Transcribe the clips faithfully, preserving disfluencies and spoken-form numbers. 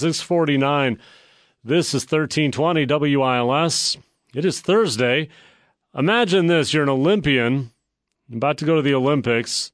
six forty-nine. This is thirteen twenty W I L S. It is Thursday. Imagine this. You're an Olympian, about to go to the Olympics,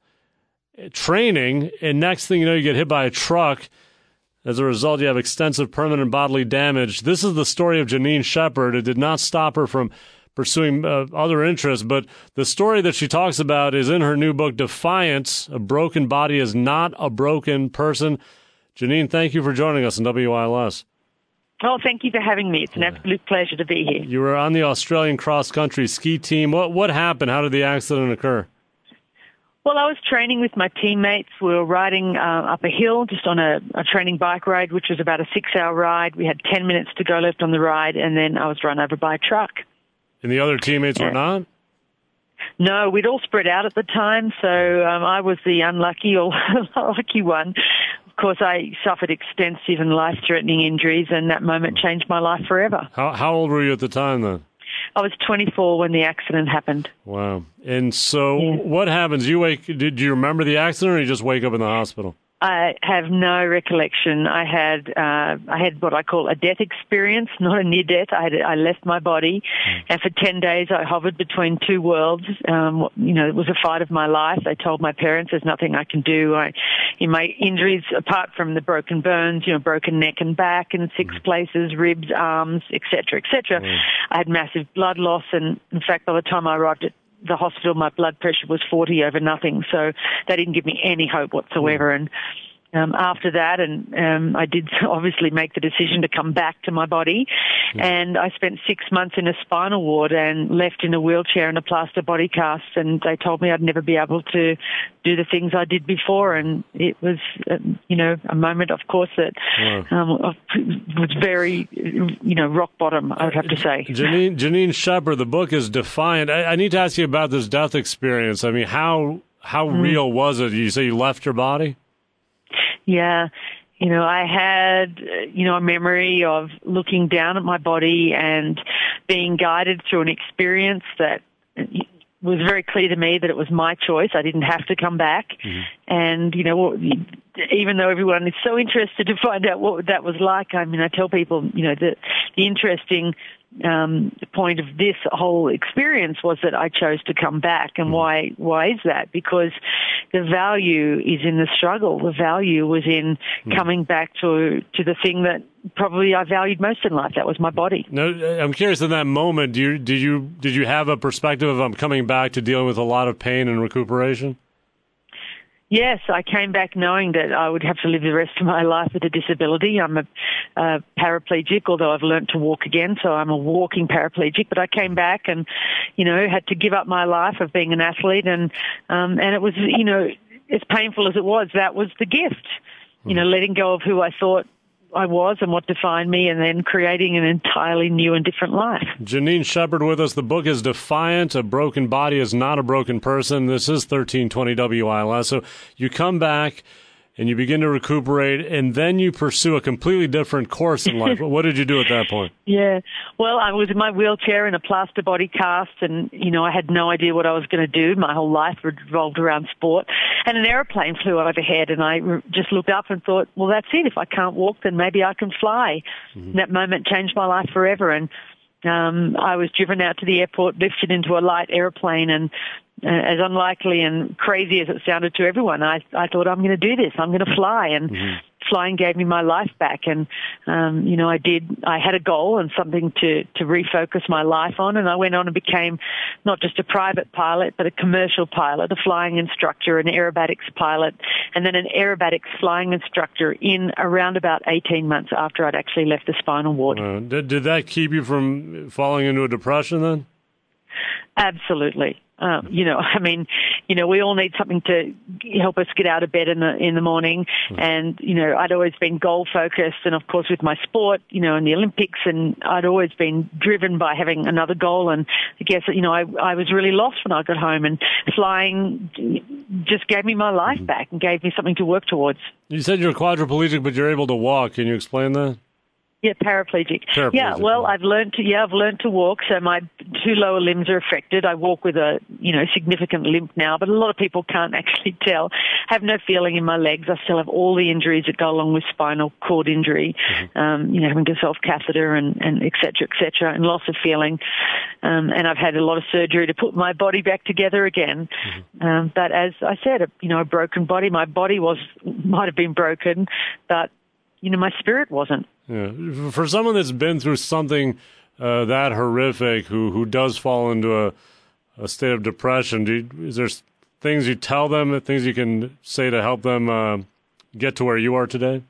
training, and next thing you know, you get hit by a truck. As a result, you have extensive permanent bodily damage. This is the story of Janine Shepherd. It did not stop her from pursuing uh, other interests, but the story that she talks about is in her new book, Defiant. A Broken Body is Not a Broken Person. Janine, thank you for joining us on W I L S. Oh, thank you for having me. It's an absolute pleasure to be here. You were on the Australian cross-country ski team. What what happened? How did the accident occur? Well, I was training with my teammates. We were riding uh, up a hill just on a, a training bike ride, which was about a six-hour ride. We had ten minutes to go left on the ride, and then I was run over by a truck. And the other teammates were not? No, we'd all spread out at the time, so um, I was the unlucky or lucky one. Of course, I suffered extensive and life-threatening injuries, and that moment changed my life forever. How, how old were you at the time then? I was twenty-four when the accident happened. Wow. And so yeah. what happens? You wake? Did you remember the accident, or you just wake up in the hospital? I have no recollection. I had uh, I had what I call a death experience, not a near death. I had I left my body, mm. and for ten days I hovered between two worlds. Um, you know, it was a fight of my life. I told my parents, "There's nothing I can do." I, in my injuries, apart from the broken bones, you know, broken neck and back in six mm. places, ribs, arms, et cetera, et cetera. Mm. I had massive blood loss, and in fact, by the time I arrived at the hospital, my blood pressure was forty over nothing, so they didn't give me any hope whatsoever. And um, after that, and um, I did obviously make the decision to come back to my body, yeah. and I spent six months in a spinal ward and left in a wheelchair and a plaster body cast, and they told me I'd never be able to do the things I did before, and it was, uh, you know, a moment, of course, that wow. um, was very, you know, rock bottom, I would have to say. Janine, Janine Shepherd, the book is Defiant. I, I need to ask you about this death experience. I mean, how how mm. real was it? You say you left your body? Yeah. You know, I had, you know, a memory of looking down at my body and being guided through an experience that was very clear to me that it was my choice. I didn't have to come back. Mm-hmm. And, you know, even though everyone is so interested to find out what that was like, I mean, I tell people, you know, that the interesting um, point of this whole experience was that I chose to come back. And mm-hmm. why, why is that? Because the value is in the struggle. The value was in mm-hmm. coming back to, to the thing that probably I valued most in life. That was my body. No, I'm curious, in that moment, do you, did you did you have a perspective of I'm coming back to dealing with a lot of pain and recuperation? Yes, I came back knowing that I would have to live the rest of my life with a disability. I'm a, a paraplegic, although I've learned to walk again, so I'm a walking paraplegic. But I came back and, you know, had to give up my life of being an athlete, and um, and it was, you know, as painful as it was, that was the gift. You know, letting go of who I thought I was and what defined me, and then creating an entirely new and different life. Janine Shepherd with us. The book is Defiant. A Broken Body is Not a Broken Person. This is thirteen twenty W I L S. So you come back and you begin to recuperate, and then you pursue a completely different course in life. What did you do at that point? Yeah, well, I was in my wheelchair in a plaster body cast, and, you know, I had no idea what I was going to do. My whole life revolved around sport. And an airplane flew overhead, and I re- just looked up and thought, well, that's it. If I can't walk, then maybe I can fly. Mm-hmm. That moment changed my life forever. And um, I was driven out to the airport, lifted into a light airplane, and uh, as unlikely and crazy as it sounded to everyone, I, I thought, I'm going to do this. I'm going to fly. And mm-hmm. flying gave me my life back. And, um, you know, I did, I had a goal and something to, to refocus my life on. And I went on and became not just a private pilot, but a commercial pilot, a flying instructor, an aerobatics pilot, and then an aerobatics flying instructor in around about eighteen months after I'd actually left the spinal ward. Uh, did, did that keep you from falling into a depression then? Absolutely. Um, you know, I mean, you know, we all need something to help us get out of bed in the in the morning. Mm-hmm. And, you know, I'd always been goal focused, and of course with my sport, you know, in the Olympics, and I'd always been driven by having another goal. And I guess, you know, I, I was really lost when I got home, and flying just gave me my life mm-hmm. back and gave me something to work towards. You said you're quadriplegic, but you're able to walk. Can you explain that? Yeah, paraplegic. paraplegic. Yeah, well, I've learned to, yeah, I've learned to walk, so my two lower limbs are affected. I walk with a, you know, significant limp now, but a lot of people can't actually tell. I have no feeling in my legs. I still have all the injuries that go along with spinal cord injury, mm-hmm. um, you know, having a self-catheter and, and et cetera, et cetera, and loss of feeling. Um, and I've had a lot of surgery to put my body back together again. Mm-hmm. Um, but as I said, a, you know, a broken body, my body was, might have been broken, but, you know, my spirit wasn't. Yeah. For someone that's been through something uh, that horrific, who who does fall into a, a state of depression, do you, is there things you tell them, things you can say to help them uh, get to where you are today?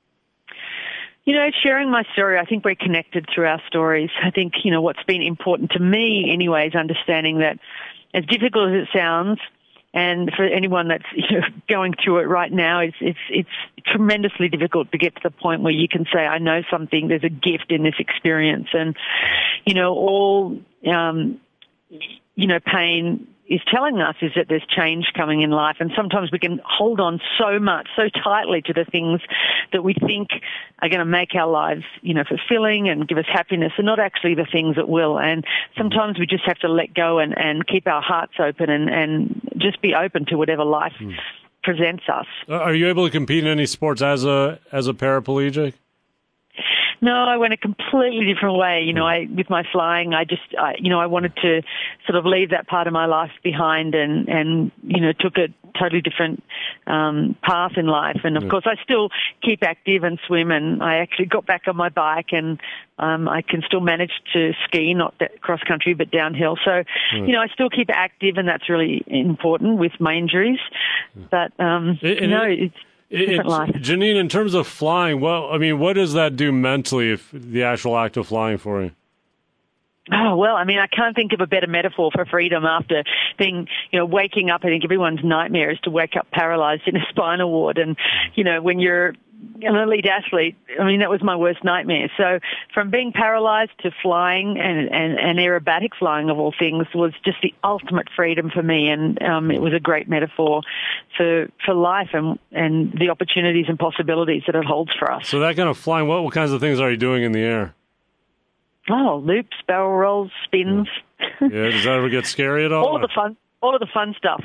You know, sharing my story, I think we're connected through our stories. I think, you know, what's been important to me anyway is understanding that as difficult as it sounds, and for anyone that's, you know, going through it right now, it's, it's, it's tremendously difficult to get to the point where you can say, I know something, there's a gift in this experience. And, you know, all, um, you know, pain is telling us is that there's change coming in life. And sometimes we can hold on so much, so tightly to the things that we think are going to make our lives, you know, fulfilling and give us happiness, and not actually the things that will. And sometimes we just have to let go and, and keep our hearts open and, and just be open to whatever life hmm. presents us. Are you able to compete in any sports as a as a paraplegic? No, I went a completely different way. You know, I, with my flying, I just, I, you know, I wanted to sort of leave that part of my life behind and, and, you know, took a totally different, um, path in life. And of yeah. course, I still keep active and swim, and I actually got back on my bike, and, um, I can still manage to ski, not cross country, but downhill. So, yeah. you know, I still keep active, and that's really important with my injuries. But, um, it, you know, it, it's, It, Janine, in terms of flying, well, I mean, what does that do mentally, if the actual act of flying for you? Oh, well, I mean, I can't think of a better metaphor for freedom after being, you know, waking up. I think everyone's nightmare is to wake up paralyzed in a spinal ward. And, you know, when you're an elite athlete, I mean, that was my worst nightmare. So from being paralyzed to flying, and, and, and aerobatic flying of all things, was just the ultimate freedom for me. And um, it was a great metaphor for, for life and, and the opportunities and possibilities that it holds for us. So that kind of flying, what, what kinds of things are you doing in the air? Oh, loops, barrel rolls, spins. Yeah, yeah, does that ever get scary at all? All of the fun. All of the fun stuff.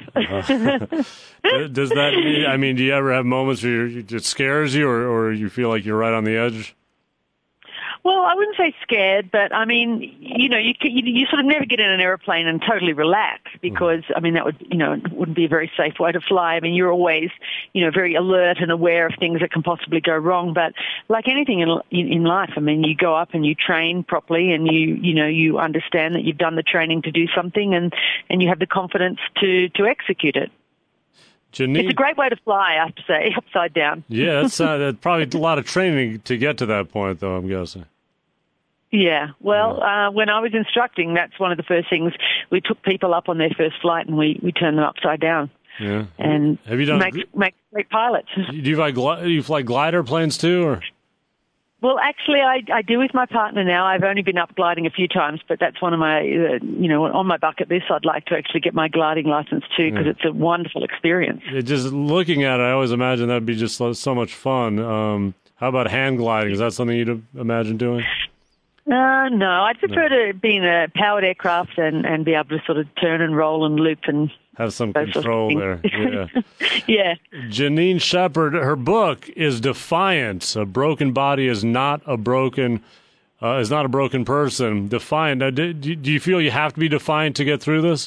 uh, does that, I mean, do you ever have moments where you're, it scares you, or, or you feel like you're right on the edge? Well, I wouldn't say scared, but I mean, you know, you, you you sort of never get in an airplane and totally relax, because I mean that would, you know, wouldn't be a very safe way to fly. I mean, you're always, you know, very alert and aware of things that can possibly go wrong. But like anything in in life, I mean, you go up and you train properly, and you you know you understand that you've done the training to do something, and and you have the confidence to to execute it. Janine, it's a great way to fly, I have to say, upside down. Yeah, that's, uh, that's probably a lot of training to get to that point, though, I'm guessing. Yeah, well, uh, when I was instructing, that's one of the first things. We took people up on their first flight, and we, we turned them upside down. Yeah. And have you done make, make great pilots. Do you fly, do you fly glider planes too, or? Well, actually, I, I do with my partner now. I've only been up gliding a few times, but that's one of my, uh, you know, on my bucket list. I'd like to actually get my gliding license too, because yeah. it's a wonderful experience. It just looking at it, I always imagine that'd be just so much fun. Um, how about hand gliding? Is that something you'd imagine doing? Uh, no, I'd prefer no. to be in a powered aircraft and, and be able to sort of turn and roll and loop and have some control sort of there. Yeah. yeah. Janine Shepherd, her book is Defiant. A broken body is not a broken uh, is not a broken person. Defiant. Now, do, do you feel you have to be defiant to get through this?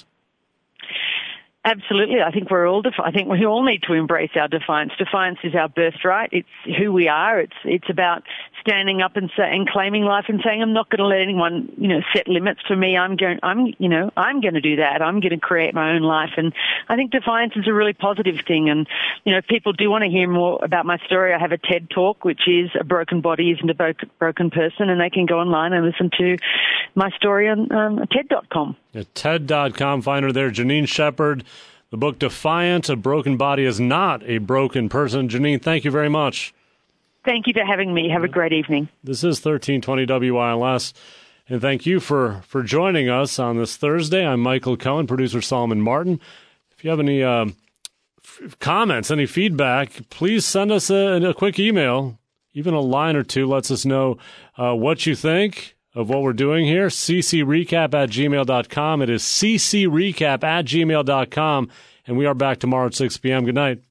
Absolutely. I think we're all defi- I think we all need to embrace our defiance. Defiance is our birthright. It's who we are. It's it's about standing up and say, and claiming life and saying, I'm not going to let anyone, you know, set limits for me. I'm going I'm you know, I'm going to do that. I'm going to create my own life. And I think defiance is a really positive thing. And you know, if people do want to hear more about my story, I have a TED Talk, which is A Broken Body Isn't a Bro- Broken Person, and they can go online and listen to my story on um, TED dot com. At TED dot com, find her there. Janine Shepherd, the book Defiant, A Broken Body is Not a Broken Person. Janine, thank you very much. Thank you for having me. Have a great evening. This is thirteen twenty W I L S, and thank you for, for joining us on this Thursday. I'm Michael Cohen, producer Solomon Martin. If you have any uh, f- comments, any feedback, please send us a, a quick email. even a line or two lets us know uh, what you think of what we're doing here. c c recap at gmail dot com. It is c c recap at gmail dot com, and we are back tomorrow at six p.m. Good night.